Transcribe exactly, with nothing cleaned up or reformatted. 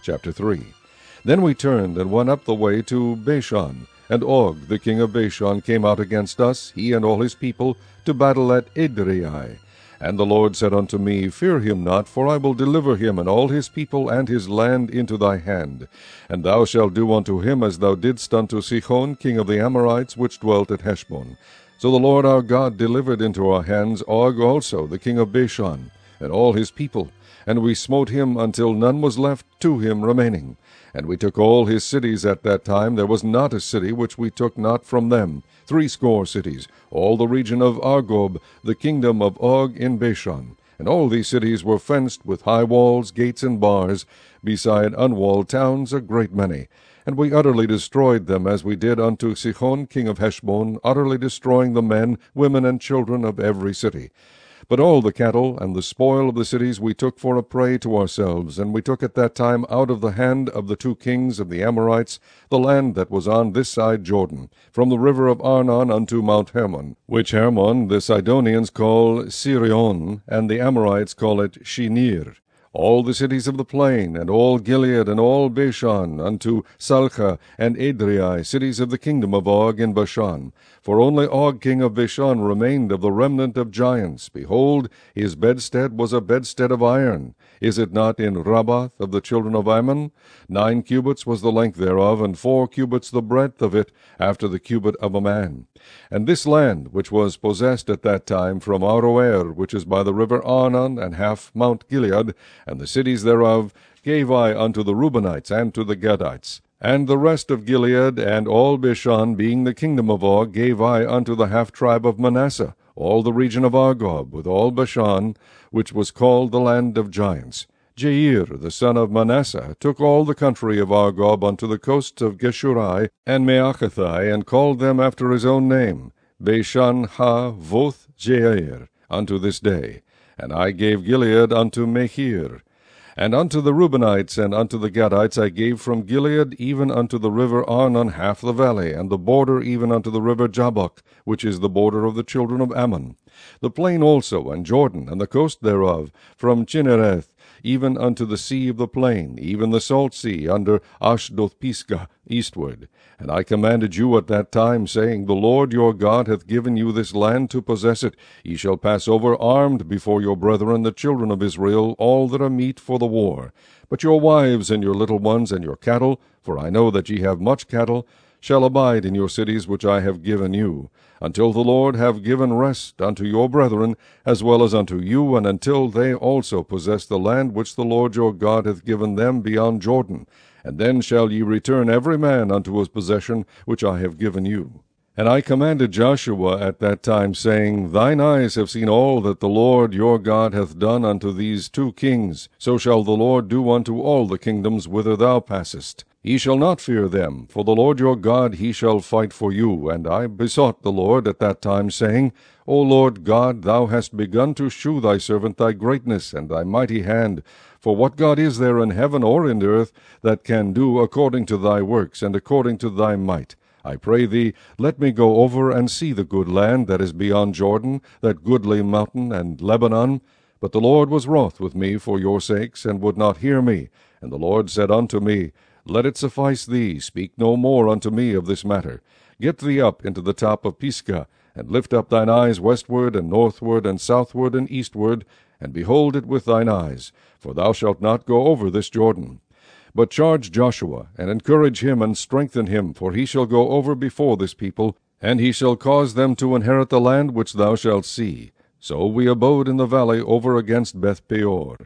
Chapter three. Then we turned and went up the way to Bashan, and Og, the king of Bashan, came out against us, he and all his people, to battle at Edrei. And the Lord said unto me, Fear him not, for I will deliver him and all his people and his land into thy hand. And thou shalt do unto him as thou didst unto Sihon, king of the Amorites, which dwelt at Heshbon. So the Lord our God delivered into our hands Og also, the king of Bashan, and all his people. And we smote him until none was left to him remaining. And we took all his cities at that time. There was not a city which we took not from them, threescore cities, all the region of Argob, the kingdom of Og in Bashan. And all these cities were fenced with high walls, gates, and bars, beside unwalled towns a great many. And we utterly destroyed them, as we did unto Sihon king of Heshbon, utterly destroying the men, women, and children of every city. But all the cattle and the spoil of the cities we took for a prey to ourselves, and we took at that time out of the hand of the two kings of the Amorites the land that was on this side Jordan, from the river of Arnon unto Mount Hermon, which Hermon the Sidonians call Sirion, and the Amorites call it Shinir. All the cities of the plain, and all Gilead, and all Bashan, unto Salcha and Edrei, cities of the kingdom of Og in Bashan. For only Og king of Bashan remained of the remnant of giants. Behold, his bedstead was a bedstead of iron. Is it not in Rabbath of the children of Ammon? Nine cubits was the length thereof, and four cubits the breadth of it, after the cubit of a man. And this land, which was possessed at that time from Aroer, which is by the river Arnon, and half Mount Gilead, and the cities thereof, gave I unto the Reubenites and to the Gadites. And the rest of Gilead and all Bashan, being the kingdom of Og, gave I unto the half-tribe of Manasseh, all the region of Argob, with all Bashan, which was called the land of giants. Jair, the son of Manasseh, took all the country of Argob unto the coasts of Geshurai and Maachathai, and called them after his own name, Bashan ha Voth Jair, unto this day. And I gave Gilead unto Machir. And unto the Reubenites and unto the Gadites I gave from Gilead even unto the river Arnon half the valley, and the border even unto the river Jabbok, which is the border of the children of Ammon. The plain also, and Jordan, and the coast thereof, from Chinnereth even unto the sea of the plain, even the salt sea, under Ashdoth-Pisgah, eastward. And I commanded you at that time, saying, The Lord your God hath given you this land to possess it. Ye shall pass over armed before your brethren, the children of Israel, all that are meet for the war. But your wives and your little ones and your cattle, for I know that ye have much cattle, shall abide in your cities which I have given you, until the Lord have given rest unto your brethren, as well as unto you, and until they also possess the land which the Lord your God hath given them beyond Jordan. And then shall ye return every man unto his possession which I have given you. And I commanded Joshua at that time, saying, Thine eyes have seen all that the Lord your God hath done unto these two kings. So shall the Lord do unto all the kingdoms whither thou passest. Ye shall not fear them, for the Lord your God he shall fight for you. And I besought the Lord at that time, saying, O Lord God, thou hast begun to shew thy servant thy greatness and thy mighty hand. For what God is there in heaven or in earth that can do according to thy works and according to thy might? I pray thee, let me go over and see the good land that is beyond Jordan, that goodly mountain and Lebanon. But the Lord was wroth with me for your sakes, and would not hear me. And the Lord said unto me, Let it suffice thee, speak no more unto me of this matter. Get thee up into the top of Pisgah, and lift up thine eyes westward, and northward, and southward, and eastward, and behold it with thine eyes, for thou shalt not go over this Jordan. But charge Joshua, and encourage him, and strengthen him, for he shall go over before this people, and he shall cause them to inherit the land which thou shalt see. So we abode in the valley over against Beth-peor.